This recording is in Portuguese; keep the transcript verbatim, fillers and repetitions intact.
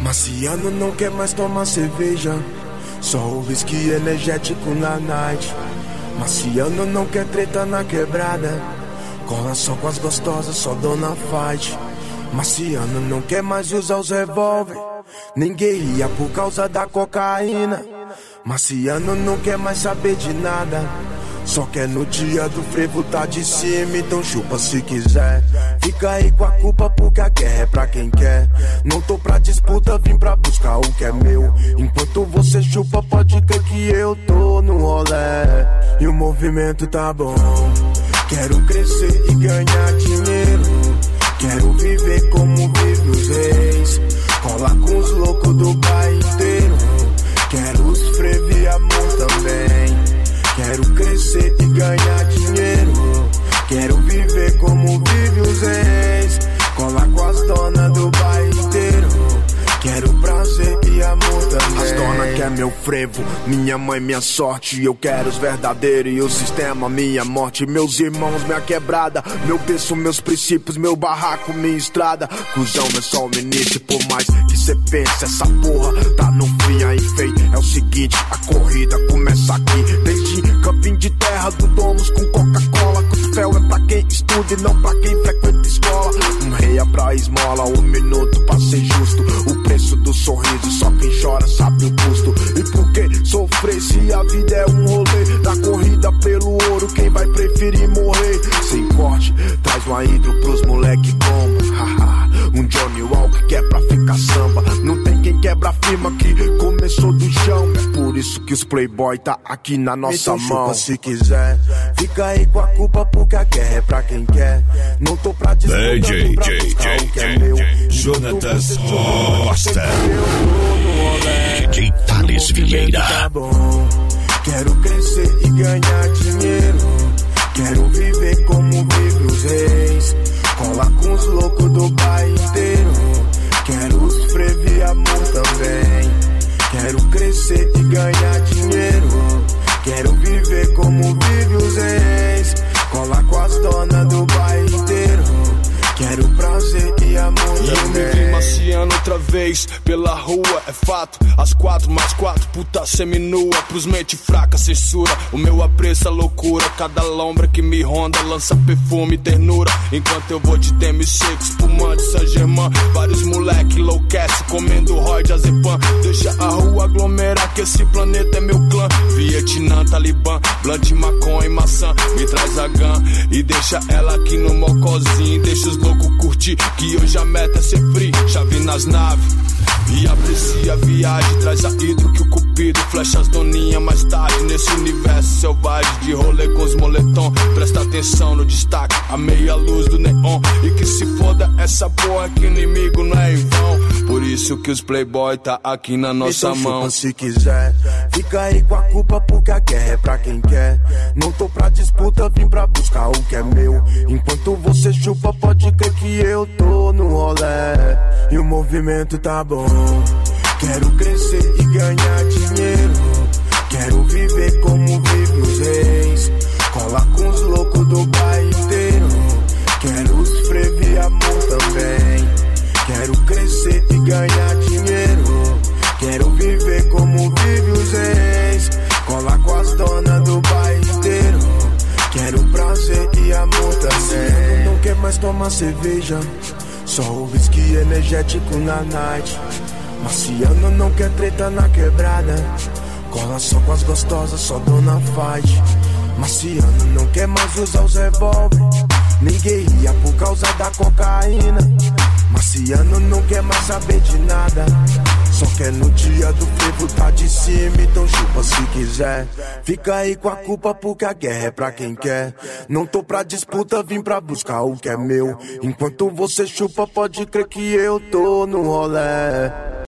Marciano não quer mais tomar cerveja, só o whisky energético na night. Marciano não quer treta na quebrada, cola só com as gostosas, só dona fight. Marciano não quer mais usar os revólver, nem guerrilha por causa da cocaína. Marciano não quer mais saber de nada, só quer no dia do frevo tá de cima, então chupa se quiser. Fica aí com a culpa porque a guerra é pra quem quer. Não tô pra disputa, vim pra buscar o que é meu. Enquanto você chupa, pode crer que eu tô no rolê. E o movimento tá bom. Quero crescer e ganhar dinheiro, quero viver como vive os reis. Cola com os loucos do bairro inteiro, quero os frevo e amor também. Quero crescer e ganhar dinheiro, quero viver como vive os reis. Cola com as donas do bairro inteiro, quero prazer e amor também. As donas quer meu frevo, minha mãe, minha sorte. Eu quero os verdadeiros e o sistema, minha morte. Meus irmãos, minha quebrada, meu berço, meus princípios, meu barraco, minha estrada. Cusão é só o início, por mais que cê pense, essa porra tá no fim aí, feio. É o seguinte, a corrida começa aqui. Desde campinho de terra, do Domus com Coca-Cola. Cutufel é pra quem estuda e não pra quem frequenta escola. Um rei é pra esmola, um minuto pra ser justo. O preço do sorriso, só quem chora sabe o custo. E por que sofrer se a vida é um rolê? Da corrida pelo ouro, quem vai preferir morrer? Sem corte, traz uma hidro pros moleque como haha. Um Johnny Walker que é pra ficar samba. Não tem quem quebra a firma que começou do chão. É por isso que os playboy tá aqui na nossa então, mão. Chupa se quiser, fica aí com a culpa porque a guerra é pra quem quer. Não tô pra disputa, J J pra J buscar o que é J meu. Jonatas Costa, D J Thales Vieira. Tá bom. Quero crescer e ganhar dinheiro, quero viver como vive os reis. Cola com os loucos do bairro inteiro, quero os frevo e amor também. Quero crescer e ganhar dinheiro, quero viver como vive os reis. Cola com as donas do bairro inteiro, quero prazer e amor e também. Eu me vi Marciano outra vez pela rua, é fato. As quatro mais quatro, puta seminua. Pros mente fraca, censura. O meu apreço é loucura. Cada lombra que me ronda lança perfume e ternura. Enquanto eu vou de D M C, espumante Saint-Germain. Vários moleque enlouquece comendo Roy de Azepam. Deixa a rua aglomerar que esse planeta é meu clã. Vietnã, Talibã, blunt, maconha e maçã. Me traz a gun e deixa ela aqui no mocozinho. Deixa os loucos curtir que hoje a meta é ser free. Chave nas naves e aprecia a viagem. Traz a hidro que o cupido flecha as doninhas mais tarde. Nesse universo selvagem de rolê com os moletom. Presta atenção no destaque, a meia luz do neon. E que se foda essa porra que inimigo não é em vão. Por isso que os playboy tá aqui na nossa então, mão. Chupa se quiser, fica aí com a culpa porque a guerra é pra quem quer. Não tô pra disputa, vim pra buscar o que é meu. Enquanto você chupa, pode crer que eu tô no rolê. E o movimento tá bom. Quero crescer e ganhar dinheiro, quero viver como vive os reis. Cola com os loucos do bairro inteiro, quero os frevo e amor também. Quero crescer e ganhar dinheiro, quero viver como vive os reis. Cola com as donas do bairro inteiro, quero prazer e amor também. Não quer mais tomar cerveja, só o whisky energético na night. Marciano não quer treta na quebrada, cola só com as gostosas, só dona fight. Marciano não quer mais usar os revólver, nem guerrilha por causa da cocaína. Marciano não quer mais saber de nada, só quer no dia do frevo tá de cima, então chupa se quiser. Fica aí com a culpa porque a guerra é pra quem quer. Não tô pra disputa, vim pra buscar o que é meu. Enquanto você chupa, pode crer que eu tô no rolê.